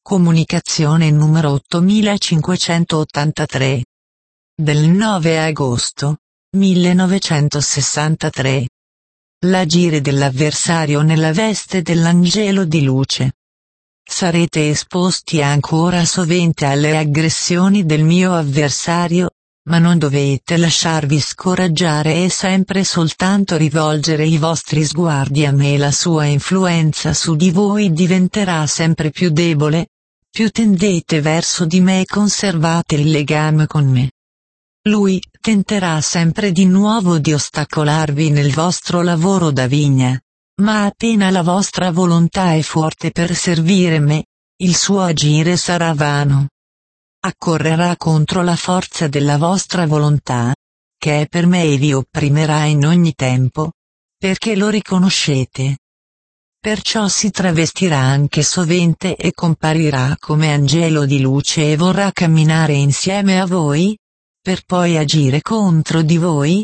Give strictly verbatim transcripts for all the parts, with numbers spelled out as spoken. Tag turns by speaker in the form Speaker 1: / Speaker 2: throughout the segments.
Speaker 1: Comunicazione numero ottomilacinquecentottantatré. Del nove agosto millenovecentosessantatré. L'agire dell'avversario nella veste dell'angelo di luce. Sarete esposti ancora sovente alle aggressioni del mio avversario, ma non dovete lasciarvi scoraggiare e sempre soltanto rivolgere i vostri sguardi a me e la sua influenza su di voi diventerà sempre più debole, più tendete verso di me e conservate il legame con me. Lui tenterà sempre di nuovo di ostacolarvi nel vostro lavoro da vigna, ma appena la vostra volontà è forte per servire me, il suo agire sarà vano. Accorrerà contro la forza della vostra volontà, che è per me e vi opprimerà in ogni tempo, perché lo riconoscete. Perciò si travestirà anche sovente e comparirà come angelo di luce e vorrà camminare insieme a voi, per poi agire contro di voi.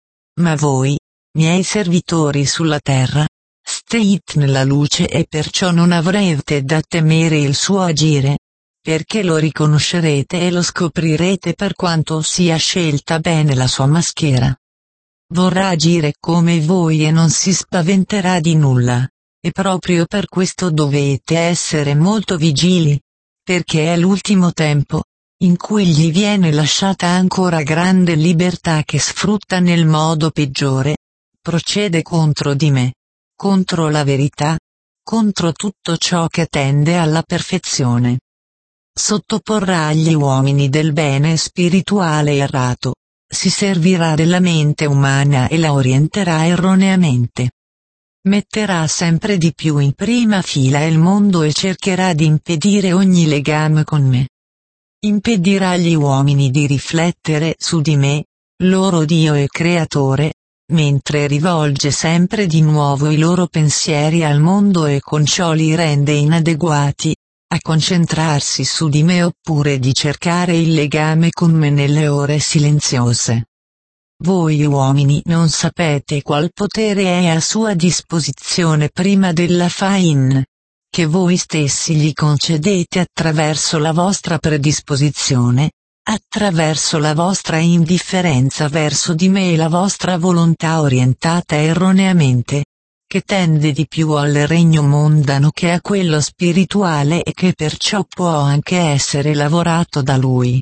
Speaker 1: Ma voi, miei servitori sulla terra, state nella luce e perciò non avrete da temere il suo agire, perché lo riconoscerete e lo scoprirete per quanto sia scelta bene la sua maschera. Vorrà agire come voi e non si spaventerà di nulla, e proprio per questo dovete essere molto vigili, perché è l'ultimo tempo, in cui gli viene lasciata ancora grande libertà che sfrutta nel modo peggiore, procede contro di me, contro la verità, contro tutto ciò che tende alla perfezione. Sottoporrà agli uomini del bene spirituale errato, si servirà della mente umana e la orienterà erroneamente. Metterà sempre di più in prima fila il mondo e cercherà di impedire ogni legame con me. Impedirà agli uomini di riflettere su di me, loro Dio e Creatore, mentre rivolge sempre di nuovo i loro pensieri al mondo e con ciò li rende inadeguati a concentrarsi su di me oppure di cercare il legame con me nelle ore silenziose. Voi uomini non sapete qual potere è a sua disposizione prima della fain, che voi stessi gli concedete attraverso la vostra predisposizione, attraverso la vostra indifferenza verso di me e la vostra volontà orientata erroneamente, che tende di più al regno mondano che a quello spirituale e che perciò può anche essere lavorato da lui.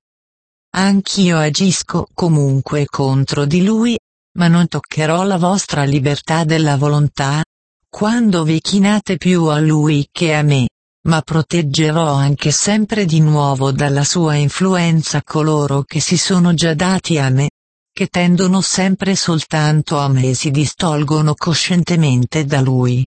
Speaker 1: Anch'io agisco comunque contro di lui, ma non toccherò la vostra libertà della volontà, quando vi chinate più a lui che a me, ma proteggerò anche sempre di nuovo dalla sua influenza coloro che si sono già dati a me, che tendono sempre soltanto a me e si distolgono coscientemente da lui.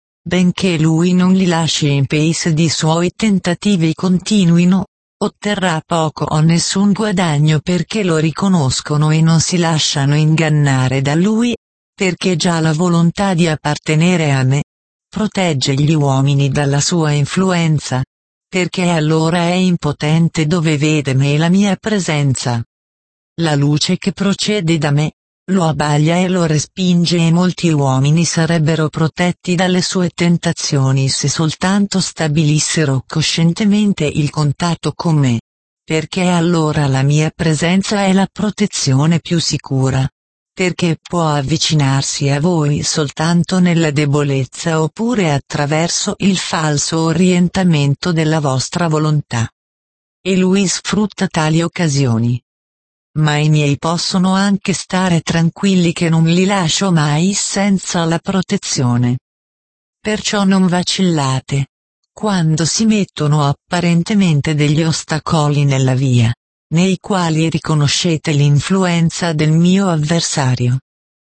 Speaker 1: Benché lui non li lasci in pace ed i suoi tentativi continuino, otterrà poco o nessun guadagno perché lo riconoscono e non si lasciano ingannare da lui, perché già la volontà di appartenere a me protegge gli uomini dalla sua influenza, perché allora è impotente dove vede me e la mia presenza. La luce che procede da me lo abbaglia e lo respinge e molti uomini sarebbero protetti dalle sue tentazioni se soltanto stabilissero coscientemente il contatto con me, perché allora la mia presenza è la protezione più sicura, perché può avvicinarsi a voi soltanto nella debolezza oppure attraverso il falso orientamento della vostra volontà. E lui sfrutta tali occasioni. Ma i miei possono anche stare tranquilli che non li lascio mai senza la protezione. Perciò non vacillate, quando si mettono apparentemente degli ostacoli nella via, nei quali riconoscete l'influenza del mio avversario.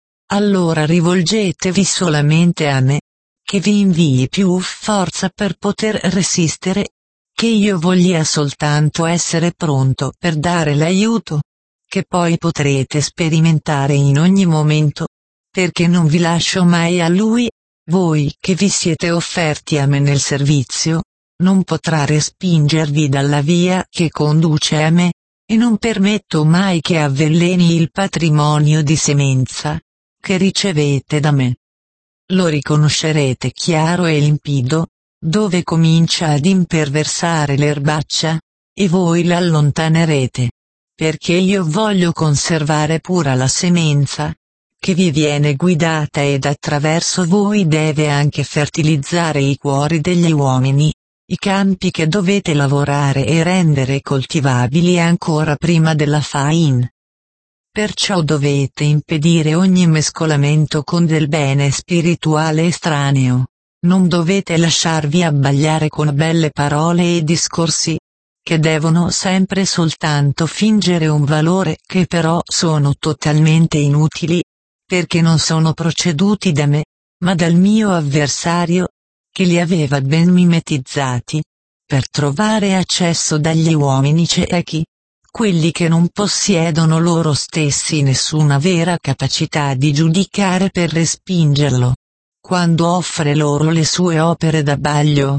Speaker 1: Allora rivolgetevi solamente a me, che vi invii più forza per poter resistere, che io voglia soltanto essere pronto per dare l'aiuto, che poi potrete sperimentare in ogni momento, perché non vi lascio mai a lui, voi che vi siete offerti a me nel servizio, non potrà respingervi dalla via che conduce a me, e non permetto mai che avveleni il patrimonio di semenza che ricevete da me. Lo riconoscerete chiaro e limpido, dove comincia ad imperversare l'erbaccia, e voi la allontanerete. Perché io voglio conservare pura la semenza, che vi viene guidata ed attraverso voi deve anche fertilizzare i cuori degli uomini, i campi che dovete lavorare e rendere coltivabili ancora prima della faina. Perciò dovete impedire ogni mescolamento con del bene spirituale estraneo. Non dovete lasciarvi abbagliare con belle parole e discorsi, che devono sempre soltanto fingere un valore che però sono totalmente inutili, perché non sono proceduti da me, ma dal mio avversario, che li aveva ben mimetizzati, per trovare accesso dagli uomini ciechi, quelli che non possiedono loro stessi nessuna vera capacità di giudicare per respingerlo, quando offre loro le sue opere d'abbaglio.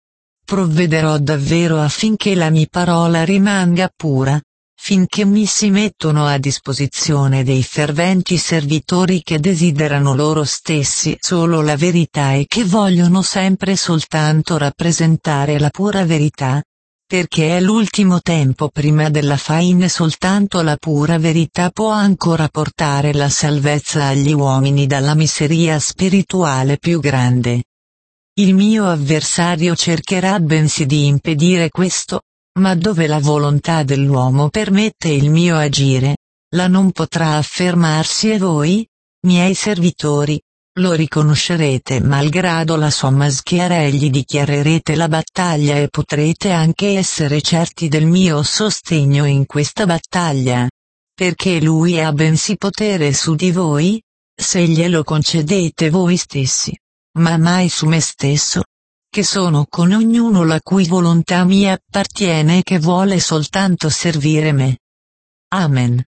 Speaker 1: Provvederò davvero affinché la mia parola rimanga pura, finché mi si mettono a disposizione dei ferventi servitori che desiderano loro stessi solo la verità e che vogliono sempre soltanto rappresentare la pura verità, perché è l'ultimo tempo prima della faina e soltanto la pura verità può ancora portare la salvezza agli uomini dalla miseria spirituale più grande. Il mio avversario cercherà bensì di impedire questo, ma dove la volontà dell'uomo permette il mio agire, là non potrà affermarsi e voi, miei servitori, lo riconoscerete malgrado la sua maschera e gli dichiarerete la battaglia e potrete anche essere certi del mio sostegno in questa battaglia, perché lui ha bensì potere su di voi, se glielo concedete voi stessi, ma mai su me stesso, che sono con ognuno la cui volontà mi appartiene e che vuole soltanto servire me. Amen.